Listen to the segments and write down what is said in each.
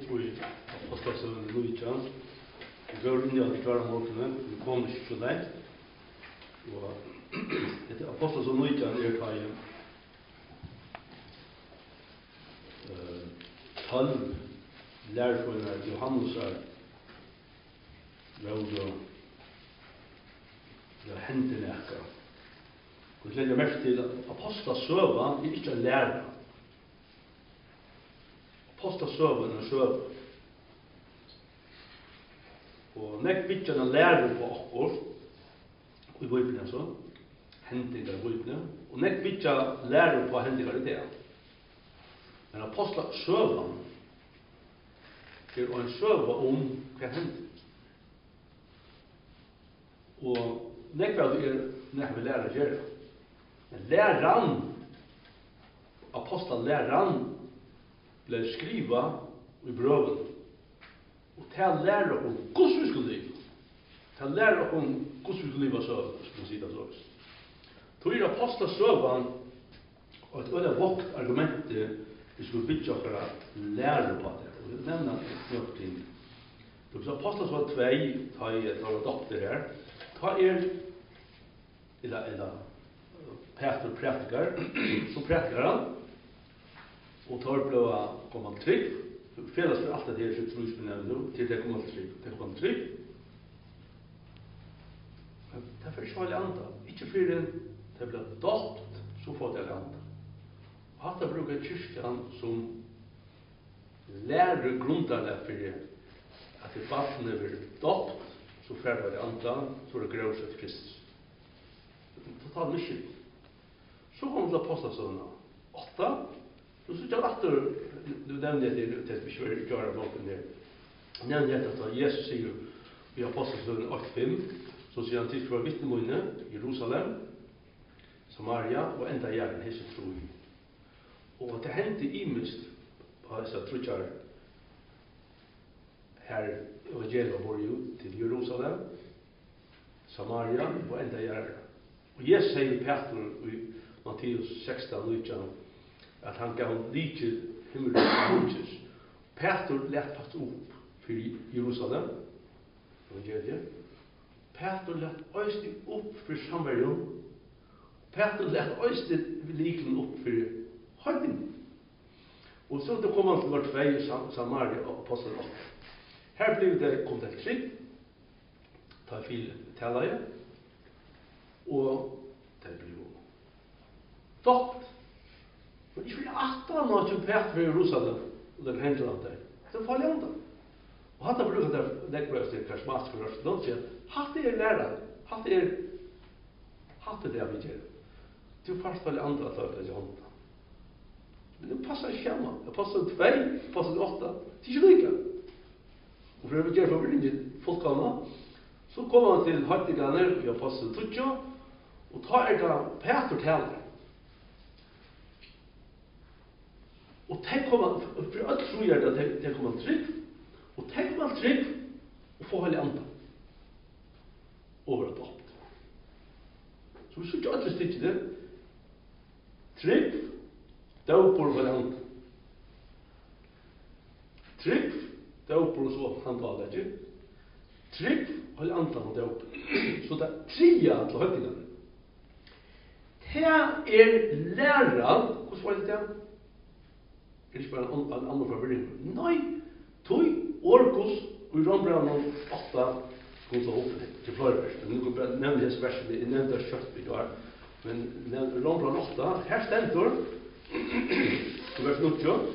i Apostlagssøgene Luitjan. Vi går inn i alle klare måtene, vi kommer ikke så leit. Og etter Apostlagssøgene Luitjan tar jeg 12 lærerfører Johannes var hentet nækker. Vi legger merke til at Apostlagssøgene ikke en lærer. Apostlagssøgene er søgene. Og nek bytjene lærer på akkur, i Bibelen altså, hendinger i Bibelen, og nek bytjene lærer på hendinger i det. Men Apostlagssøgene en søgene om hva hendinger. Og nek vi lærer gjøre. Men læreren, apostlagslæreren, ble skrivet i brøven. Og til å lære om hvordan vi skulle leve. Til å lære om hvordan vi skulle leve søvn, som man sier det så. Tror jeg apostlagssøvn og et øyne vokt argument vi skulle bytte oss lære på det. Og det nevner nok ting. Så apostlagssøvn 2, ta i et adopter her, ta eller pastor prætikar, så prætikar han, og tar ble kommet trygg, felles for alt det her sitt trosbennevne til det kommer trygg. Det er for ikke veldig andre. Ikke før det ble dopt, så får det andre. Og hatt det bruker kyrkjan som lærer grunnlaget for at det barnet blir dopt, så får det andre, så er det grøvsett Kristus. Total mission. Så kommer det Apostlagssøgene 8. Så synes jeg at du nevner det til at vi ikke vil gjøre noen der. Nevner det at Jesus sier i Apostlagssøgene 8:5, så sier han til for vittnemunne Jerusalem, Samaria og enda gjerne hese tro. Og det hendte imest på disse trutjar her evangeliet bor jo til Jerusalem, Samaria og enda gjerne. Og Jesus sier Peter i Matteus 16:19 at han gav like himmel og Moses. Peter lät fast opp for Jerusalem, evangeliet. Peter lät øyne opp for Samaria. Peter lät øyne likelen opp for høyden. Og så kom han til vårt vei i Samaria og Apostel 8. Her kom det trygg, ta fil talaje, og det ble dopt. Men ikke for 18 år til Peter i Jerusalem, og det hendte han der. Det var farlig andre. Og hatt han brukt det nekbøyest til karismatiske rørst, de sier, hatt er læreren, hatt er det vi gjør. Det er først farlig andre at det er hånda. Men det passer ikke hjemme. Det passer 2, det passer 8. Det er ikke lykke. Og for å gjøre forvirringen fullkomna, så kommer han til høytigene i Apostel 20, og tar det Peter taler. Og tenk kommer, for alt tror jeg at tenk kommer trygg, og tenk kommer trygg, og få hele andre. Over et opp. Så vi synes ikke alltid stikker det. Trygg, døper hele andre. Trygg, døper så han taler ikke. Trygg, hele andre og døper. Så det er 3 til høytingene. Det er læreren, hvordan var det det? Det er ikke bare en annen forvirring. Nei, tog Orkus og i Rombraunen 8 kom til opp til flere vers. Men nå kan jeg nevne disse versene, jeg nevnte det kjøtt vi har. Men Rombraunen 8, her stender i vers 90.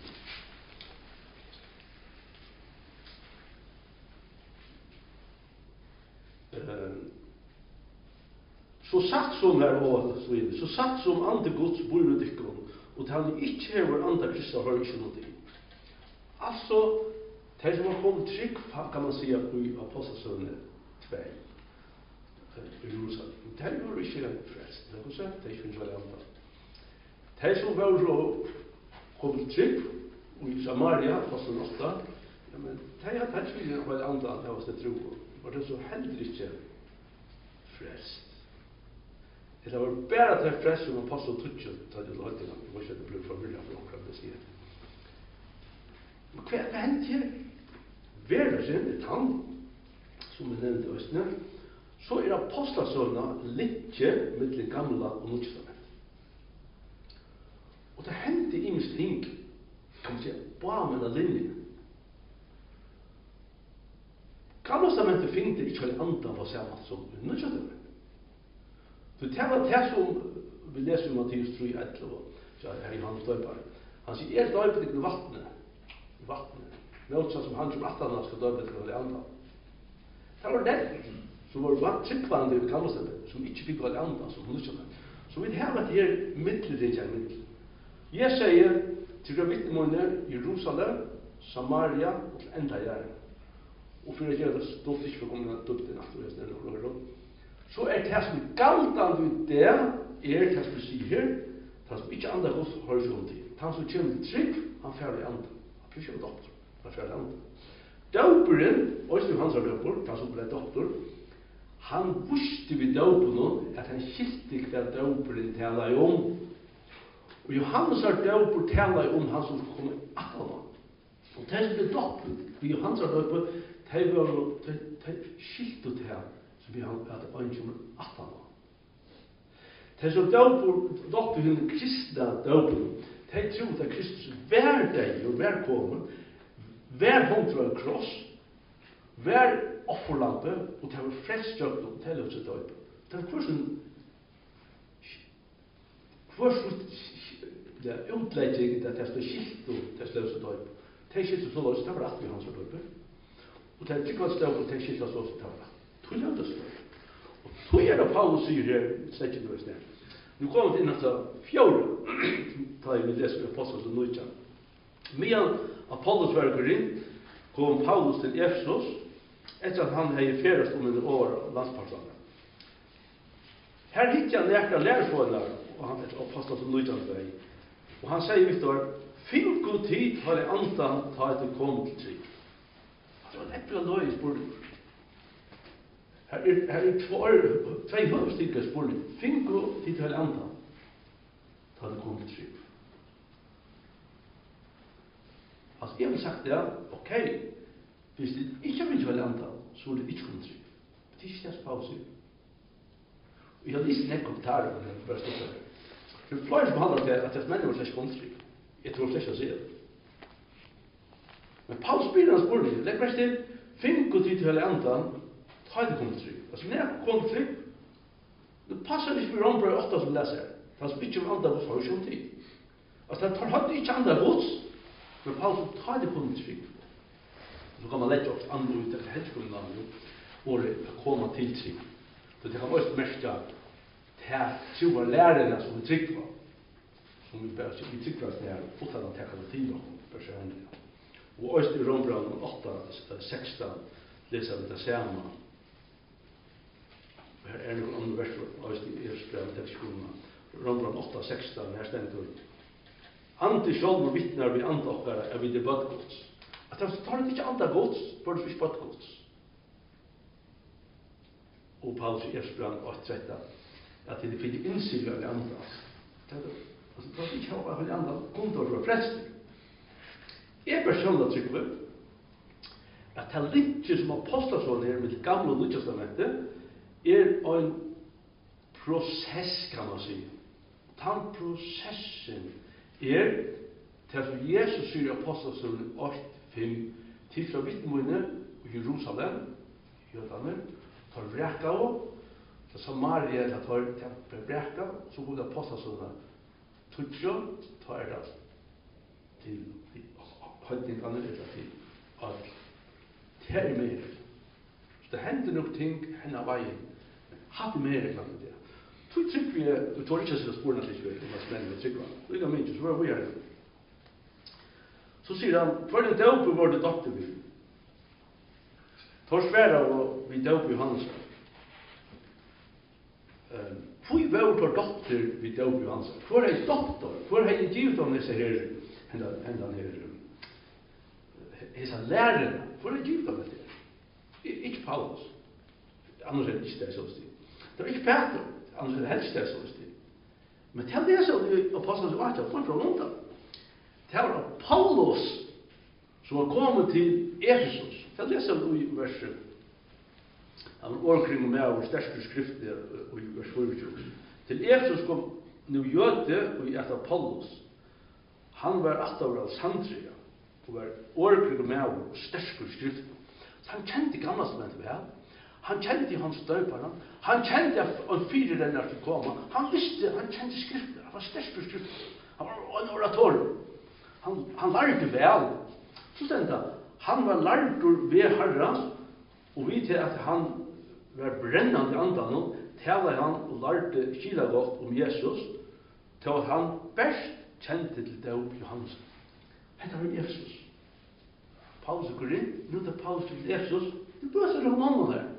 Så satt som her og så videre, så satt som ande Guds bor i dykken, og til han ikke hever andre Kristus har ikke noe til. Altså, det som har kommet trygg, kan man si i Apostlagssøgene 2 i Jerusalem. Det var ikke frelst, det er ikke sagt, det er ikke finnes veldig andre. Det som var så kommet trygg i Samaria, Apostlagssøgene 8, ja, men det er ikke finnes veldig andre, det var det tro, og det er så heller ikke frelst. Det var bare til frelst som Apostel 20, da det var alltid, det var ikke det ble forvirret for akkurat det sier. Hva hendt her? Verden er tann, som vi nevnte Østene, så apostlasøgna litt mellom gamla og Nytestamentet. Og det hendte imens ting, kan man si, bare med den linjen. Gamla testamentet finner ikke alle andre på samme som Nytestamentet. Så det var det som vi leser i Matteus 3:11, her i Johannes døyper. Han sier, døyper ikke vattnet. Något som han som attarna skal døype til alle andre. Det var det som var tryggvande i gamla testamentet, som ikke fikk alle andre som Nytestamentet. Så vi har vært her middel. Jeg sier til å vittnemåne Jerusalem, Samaria og til enda jæren. Og for å gjøre det stolt ikke for å komme døpt i natt, så det som galtande ut det, det som vi sier her, det som ikke andre hos horisont til. Han som kommer til trygg, han færdig andre. Han får ikke doktor, han færdig andre. Døperen, også hans døper, han som ble doktor, han visste ved døperen at han skilte hva døperen taler om. Og Johannes døper taler om han som skulle komme atterna. Og det som ble døperen, ved Johannes døper, det var skilte til han, som vi hadde øyne atterna. Det som døper henne kristne døperen, de trodde at Kristus hver dag og hver kommer, hver hånd fra en kross, hver offerlampe, og det var frelstjøkt og til å sitte opp. Det var hvordan utlegging at det stod skilt og det stod sitte opp. Det skilt så løs, det var at vi hans var oppe. Og det tryggvann stod og det skilt så løs, det var at. Tog det stod. Og tog det Paulus sier her, slett ikke noe sted. Nu kommer vi inn til fjord, da vi leser Apostles og Nøytja. Medan Apollos var inn, kom Paulus til Efesos, etter at han hadde ferast om en år landspartene. Her hittet han nekra lærersvående, og han etter Apostles og Nøytja vei. Og han sier Victor, finn god tid har jeg andan ta etter kom til trygg. Det var en eppla løy i spørning. Her tvei høystikker spørning. Finn god tid har jeg andan ta etter kom til trygg. Altså, jeg har sagt det, ok, hvis det ikke vil være andan, så er det ikke kommet trygg. Det er ikke det pause. Og jeg har lyst til kommentarer, men jeg bare stått her. For flere som handler til at det mennesker slags kommet trygg. Jeg tror slett å si det. Men Paulus spiller han spørning, legg mest til, finn god tid til hele andan, ta det kommet trygg. Altså, når jeg kommet trygg, det passer ikke med rombrød 8 som leser. Det er ikke med andan hos har jo tid. Altså, det hadde ikke andan hos, men Paulus tar det kommet trygg. Så kan man lette oss andre ut etter helskolen og komme til trygg. Så det kan også merke til troa lærerne som vi trykker, som vi trykker oss der, utan at jeg kan til noen personlig. Og også i Rombrand 8:16 leser vi det samme. Her noen andre verser, også i Ersbrevet til skolen. Rombrand 8:16, her stender Ante sjálv og vittnar vi anda okkara er vi det badgods. At det tar ikke anda gods, for det er ikke badgods. Og Paulus i Efesbrand 8:13, at det finner innsikker i anda. Det er ikke hva i anda, kun til å være frelster. Jeg personlig trykker at det litt som apostlasjonen her med gamle og Nytestamentet er en prosess, kan man si. Den prosessen er til at Jesus sier i Apostelsønnen 8:5 til fra vittnemåne i Jerusalem, jødene, tar vreka av, til Samaria, tar vreka, så går det Apostelsønnen tutsi, tar det til høytingene, eller til alt. Det er mer. Så det hender nok ting henne veien. Hatt mer, kan man det. Så trykker vi tar ikke å spørre til ikke om spennende trykker. Så ikke minst, så var vi her. Så sier han, for den døpe var det doktor vi. Tar svære og vi døpe Johannes. Hvor var det doktor vi døpe Johannes? Hvor er doktor? Hvor er jeg givet om disse her, hendan her, disse lærerne? Hvor er jeg givet om dette? Ikke Paulus. Annars er det ikke det sånn stil. Det var ikke Peter. Annars er det helst det sånn stil. Men til det så i Apostles 8, for fra undan. Det var Paulus Så han kommer til Efesus. Jeg leser i verset. Han orkring med og sterske skrifter i vers 24. Til Efesus kom nu jøde og i et av Paulus. Han var at av Alexandria og var orkring med og sterske skrifter. Så han kjente gamla testamentet vel. Han kjente hans døperne. Han kjente en fire renner til komme. Han visste, han kjente skrifter. Han var sterske skrifter. Han var en orator. Han lærte vel. Så stendte han var lærtur ved Herren, og vi til at han var brennande andan, taler han og lærte skila godt om Jesus, til at han best kjente til døp Johannes. Hetta var Efesus. Paulus går inn, nu tar Paulus til Efesus, du bøser det om mannen der.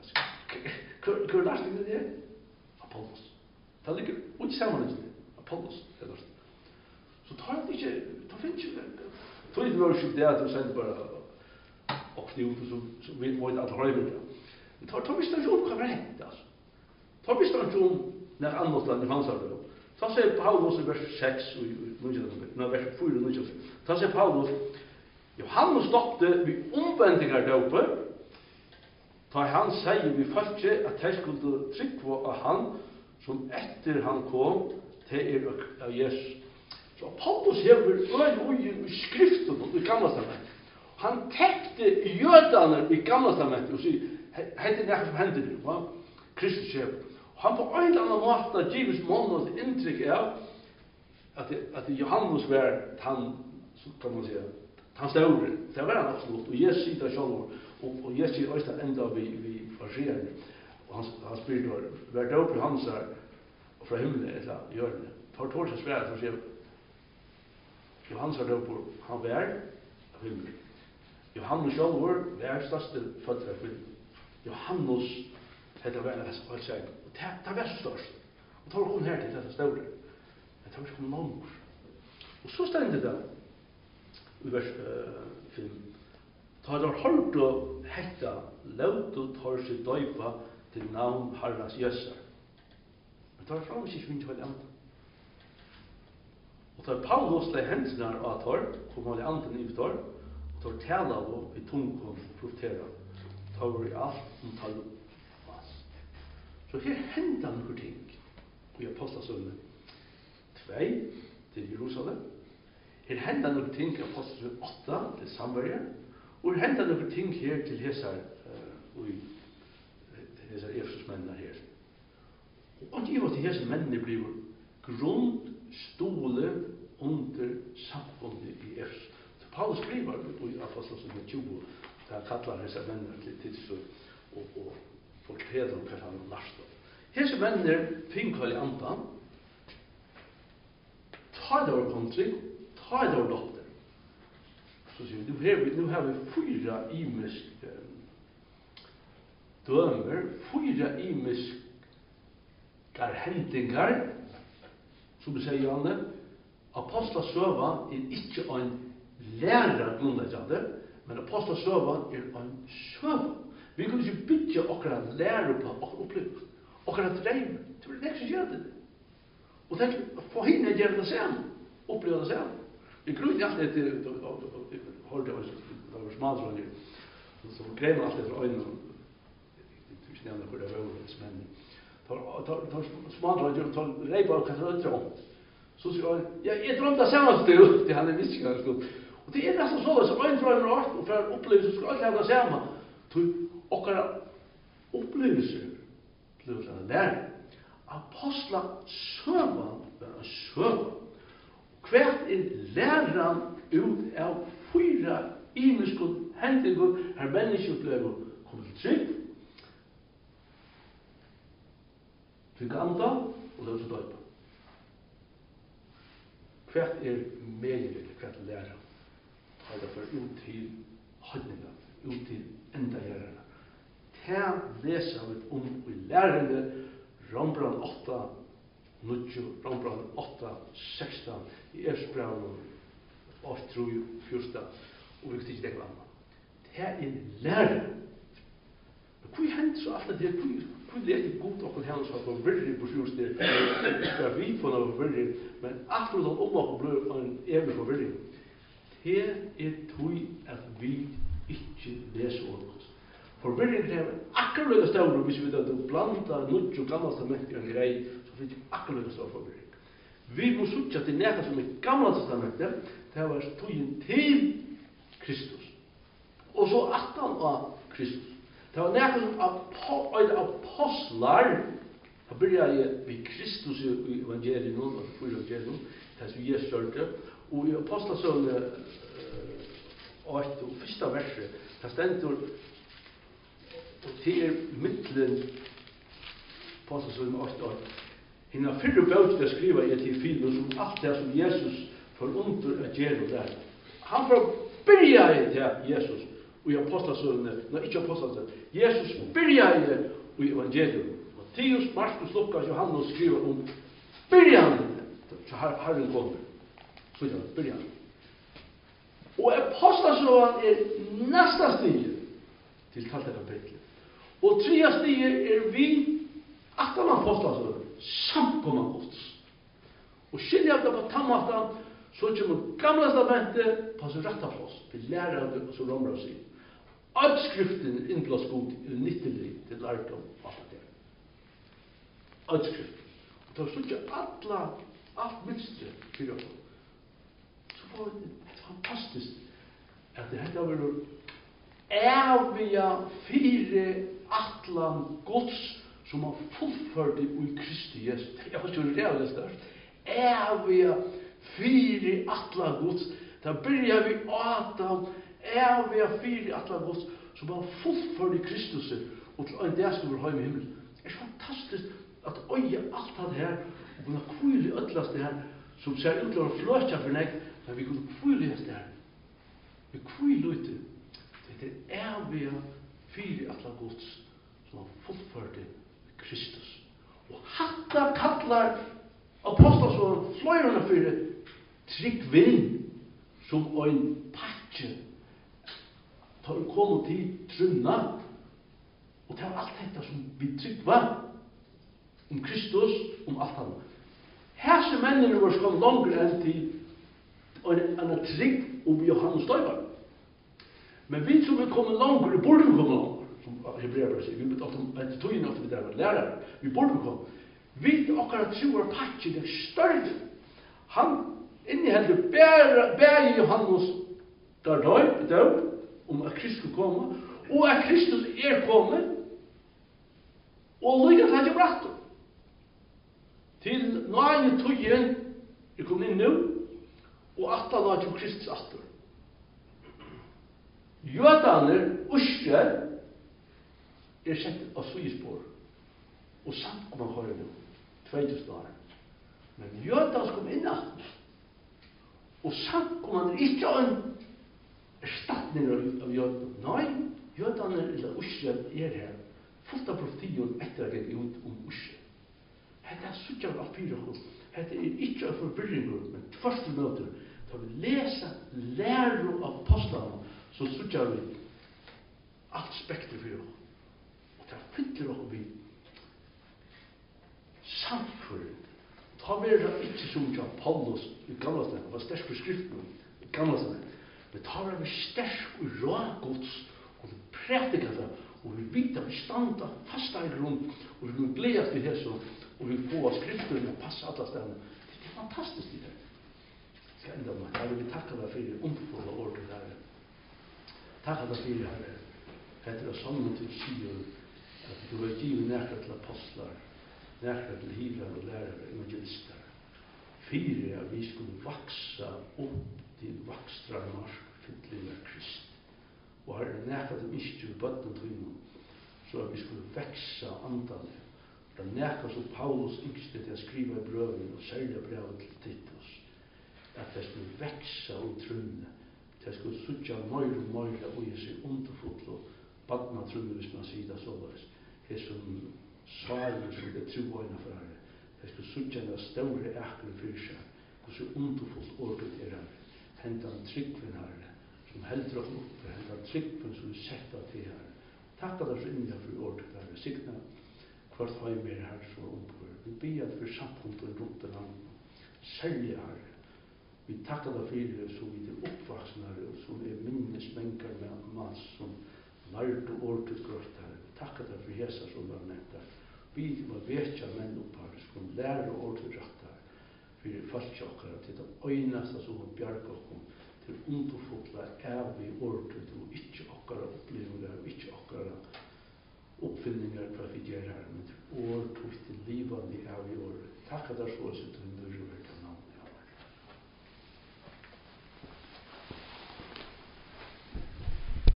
Hva lærte du det? Apollos. Det ligger ut sammen til det. Apollos. Så tar det ikke, det finnes ikke tog det var ikke det at du sendte bare opp det ute som vi må ikke at høyre det. Men tar visst ikke om hva var rett, altså. Tar visst ikke om når annet land i Hansarøy. Ta seg Paulus i vers 6 og vers 4 og 9. Ta seg Paulus, Johannes stoppte vi omvendinger døpe, ta han sier vi følte at de skulle trykke av han som etter han kom til av Jesus. Så Paulus hever øyn i skriften i gamla testamentet. Han tekte jødene i gamla testamentet og sier, hette det som hender nu, Kristus skjer. Han på en eller annen måte gives måned et inntrykk av at Johannes var han, kan man säga, han større. Det var han absolutt, og Jesus sier det selv, og Jesus sier også enda vi farseren. Og han spyr da, hva er døp Johannes her fra himmelen, eller hjørnet. For torsdag svært, så sier Johannes var døp, han var av himmelen. Johannes selv var største fødder av himmelen. Johannes, det var en av seg, og det var så størst. Og tar hun her til dette større. Men det var ikke kommet noen. Og så stendte det i vers 5. Ta der holdt å hette, løt og tar seg døypa til navn Herrens Jøsser. Men det var fram ikke finnes vel andre. Og tar Paulus lei hendene av tar, kom han i anden i tar, og tar tala og i tungkom profetera. Tar var i alt om tala. Så her hender noen ting i Apostelsønne 2 til Jerusalem. Her hender noen ting i Apostelsønne 8 til Samverja. Og her hender noen ting her til Hesar Efesusmennene her. Og ikke at disse mennene blir grunnstole under samfunnet i Efesus. Så Paulus skriver i Apostelsønne 20, der kallar disse mennene til tids og fortæller om hva han har lært. Hese mennene finner i andan, tar det over kontring, tar det over dotter. Så sier vi, nu har vi 4 imisk dømer, 4 imisk hendingar, som vi sier Janne, Apostelsøva ikke en lærer grunnleggende, men Apostelsøva en søva. Vi kunne ikke bygge okra lære på okra opplevelse, okra dreim. Det var det som gjør det. Og det for henne gjør det selv, oppleve det selv. Vi grunner alltid etter, hørte jeg, det var smalsråd, så grev alltid etter øynene, du ikke nevner hvor det var øynes, men tar smalsråd, tar reipa av hva det drømt. Så sier han, ja, jeg drømte sammen til han visst ikke. Og det nesten så, så øyne drømmer alt, og for å oppleve, så skulle alt leve det sammen. Okkara opplevelser til å lære. Apostla søvann var en søvann. Hvert læran ut av 4 imiske hendinger her menneskeopplever kommer til trygg. Fikk anda og løs og døypa. Hvert medelig, hvert læran. Ta det for ut til høyninga, ut til enda gjerne. Her leser vi om i lærende Rombrand 8, 9, Rombrand 8, 16, i Efesbrevet 8, 3, 14, og vi kan ikke dekla annet. Det lære. Men hva hender så alt det? Hva leter godt okkur hennes for å være virrig på sjusted? Det er vi for å være virrig, men akkurat om okkur blir en evig for virrig. Her tog at vi ikke leser ordet. Forvirring krever akkurat større, hvis vi da blanda nødt og gammelt testament i en grei, så finnes det akkurat større forvirring. Vi må sutja til nekka som i gamla testamentet, det var togjen til Kristus. Og så attan av Kristus. Det var nekka som apostlar, da byrja jeg ved Kristus i evangeliet nå, og for evangeliet, det som Jesus gjørte, og i apostlasøvne 8, og første verset, det stendur, og til mittlen, apostlasøvne 8, hinna fyrre bøtene skriver jeg til Filipos om alt det som Jesus får under at gjøre der. Han får byrja til Jesus og i apostlasøvne, ikke apostlasøvne, Jesus byrja i evangelium. Matteus, Markus, Lukas, Johannes skriver om byrjan til Herren kommer. Så det var byrjan. Og apostlasøvne næsta stige til 12. kapitlet. Og 3. stige vi 18 apostlasøvne samkomma Guds. Og skilja det på tammatan, så kommer gamla testamentet på sin retta plass. Vi lærer det, og så rommer oss i. Utskriften innblås god i 90 til lærdom og alt det. Utskriften. Og da så alt minste fyrir oss. Så var det fantastisk at det hette var evige fire atlan Guds som har fullført i Kristi Jesus. Jeg har ikke det størst. Evige fire atla Guds. Da byrja vi Adam. Evige fire atla Guds som har fullført i Kristus og til en dag skal vi ha i himmelen. Det er fantastisk at øye alt det her og kunne kvile i ødlast det her som ser ut til å fløtja for nek, men vi kunne kvile i det her. Vi kvile ut det er evige fire atla Guds som har fullført i Kristus. Og hatta kallar apostlasson fløyruna fyrir tryggvinn som ein patje tar komu til trunna og det var alt dette som vi tryggva om Kristus, om alt annet. Hese mennene var kom langer enn til en trygg om Johannes Døyvar. Men vi som er kommet langer, vi burde komme langer. Som hebreer sier, vi etter togene ofte vi der var lærere, vi burde komme. Vi akkurat tror patchen er større. Han innehelder bære Johannes der døy, om at Kristus skulle komme, og at Kristus er kommet, og lykke til at jeg bratt. Til nøye togjen er kommet inn nå, og at han har til Kristus atter. Jødaner, Israel, er sett av Sviespår, og samt kom han høyre nå, 2000 år. Men jødans kom inn at, og samt kom han ikke en erstatning av jøden. Nei, jødene eller Israel er her, fullt av profetien etter at jeg gikk ut om Israel. Dette er suttjent av fire hos. Dette er ikke en forvirring, men første møter, da vi leser lærer av apostlene, så suttjent vi alt spektrum for oss. Og det fyller oss vi samfunn. Ta vi det ikke som Paulus i gamla stedet, det var sterk for skriften i gamla stedet, men ta vi sterk og rågods, og vi prætika det, og vi vet at vi standa fasta i grunn, og vi vil glede til det så, og vi får skriften og passe alle stedene. Det er fantastisk i det. Jeg skal enda meg. Jeg vil takke deg for det underfulle ordet der. Takk deg for det her. Dette er sammen til Sion, at du har givet nærkere til apostlar, nærkere til hivler og lærere, evangelister. Fire at vi skulle vaksa opp til vakstrarmarsk, fytlig med Krist. Og her er nærkere til mistju bøtten til innom, så at vi skulle veksa andalig. Det er nærkere som Paulus yngste til å skrive i brøven og særlig brevet til Titus, at det skulle veksa og trunne, det skulle suttja mer og mer og i seg underfullt og badna trunne hvis man sier det såleis. Det er som svaren som det troøyna for her. Det skulle suttja en større ekkel fyrir seg, og så underfullt ordet er her. Hentan tryggven her, som heldur oss oppe, hentan tryggven som vi setta til her. Takk at dere innja for ordet her. Signa hvert heim er her som ombor. Vi bia for samfunnet rundt den andre. Særlig her. vi takkar det fyrir som vi er oppvaksnare og som er minnesmengar med mans som lærte år til grøftar. Vi takkar det for hesa som var nevnt der. Vi var vetja menn oppar, som lære år til rattar for folk okkara til det øynasta som har bjarga okkom til underfotla er vi år til og ikkje okkara opplevingar og ikkje okkara oppfinningar hva vi gjør her, men til år til livande er vi år. Takkar det så sitt under